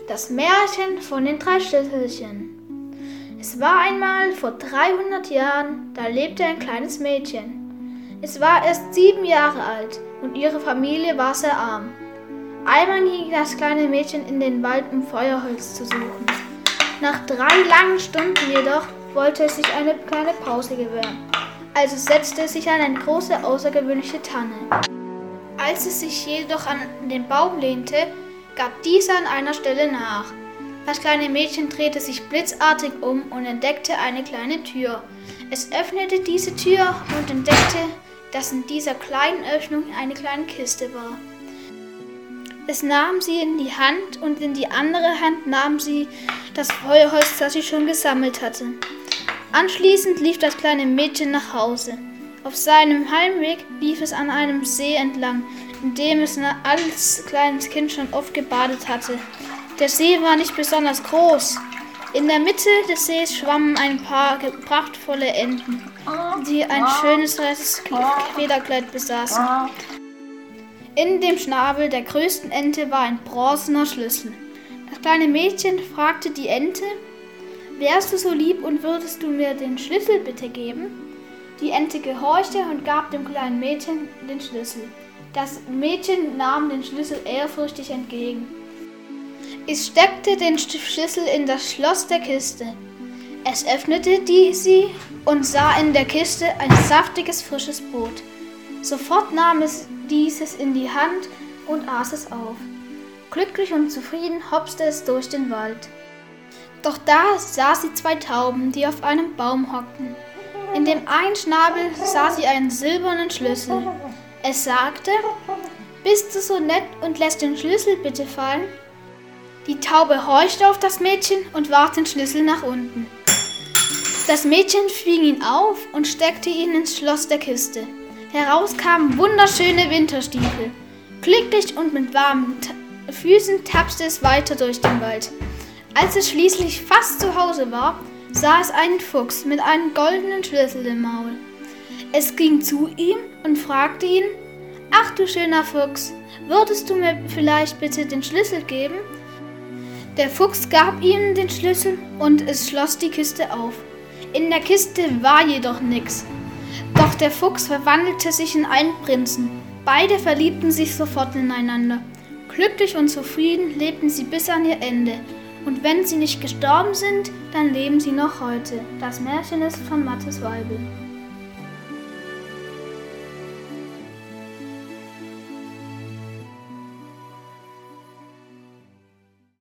Das Märchen von den 3 Schlüsselchen. Es war einmal vor 300 Jahren, da lebte ein kleines Mädchen. Es war erst 7 Jahre alt und ihre Familie war sehr arm. Einmal ging das kleine Mädchen in den Wald, um Feuerholz zu suchen. Nach 3 langen Stunden jedoch wollte es sich eine kleine Pause gewähren. Also setzte es sich an eine große, außergewöhnliche Tanne. Als es sich jedoch an den Baum lehnte, gab dieser an einer Stelle nach. Das kleine Mädchen drehte sich blitzartig um und entdeckte eine kleine Tür. Es öffnete diese Tür und entdeckte, dass in dieser kleinen Öffnung eine kleine Kiste war. Es nahm sie in die Hand und in die andere Hand nahm sie das Feuerholz, das sie schon gesammelt hatte. Anschließend lief das kleine Mädchen nach Hause. Auf seinem Heimweg lief es an einem See entlang, in dem es als kleines Kind schon oft gebadet hatte. Der See war nicht besonders groß. In der Mitte des Sees schwammen ein paar prachtvolle Enten, die ein schönes weißes Federkleid besaßen. In dem Schnabel der größten Ente war ein bronzener Schlüssel. Das kleine Mädchen fragte die Ente: „Wärst du so lieb und würdest du mir den Schlüssel bitte geben?“ Die Ente gehorchte und gab dem kleinen Mädchen den Schlüssel. Das Mädchen nahm den Schlüssel ehrfürchtig entgegen. Es steckte den Schlüssel in das Schloss der Kiste. Es öffnete sie und sah in der Kiste ein saftiges, frisches Brot. Sofort nahm es dieses in die Hand und aß es auf. Glücklich und zufrieden hopste es durch den Wald. Doch da sah sie 2 Tauben, die auf einem Baum hockten. In dem einen Schnabel sah sie einen silbernen Schlüssel. Es sagte: „Bist du so nett und lässt den Schlüssel bitte fallen?“ Die Taube horchte auf das Mädchen und warf den Schlüssel nach unten. Das Mädchen fing ihn auf und steckte ihn ins Schloss der Kiste. Heraus kamen wunderschöne Winterstiefel. Glücklich und mit warmen Füßen tapste es weiter durch den Wald. Als es schließlich fast zu Hause war, sah es einen Fuchs mit einem goldenen Schlüssel im Maul. Es ging zu ihm und fragte ihn: „Ach du schöner Fuchs, würdest du mir vielleicht bitte den Schlüssel geben?“ Der Fuchs gab ihm den Schlüssel und es schloss die Kiste auf. In der Kiste war jedoch nichts. Doch der Fuchs verwandelte sich in einen Prinzen. Beide verliebten sich sofort ineinander. Glücklich und zufrieden lebten sie bis an ihr Ende. Und wenn sie nicht gestorben sind, dann leben sie noch heute. Das Märchen ist von Mathis Weibel.